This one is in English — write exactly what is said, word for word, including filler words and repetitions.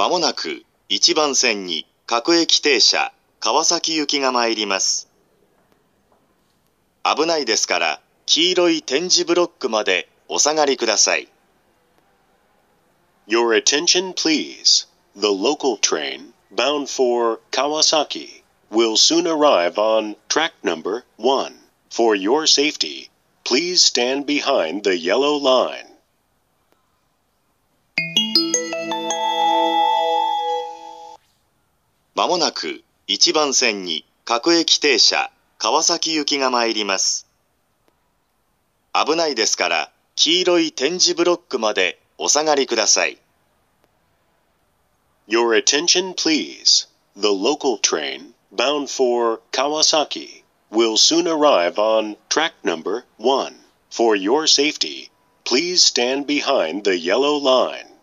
まもなくいちばん線に各駅停車川崎行きが参ります。危ないですから黄色い点字ブロックまでお下がりください。 Your attention please. The local train bound for Kawasaki will soon arrive on track number one. For your safety, please stand behind the yellow line. まもなくいちばん線に各駅停車川崎行きが参ります。危ないですから黄色い点字ブロックまでお下がりください。 Your attention please. The local train bound for Kawasaki will soon arrive on track number one. For your safety, please stand behind the yellow line.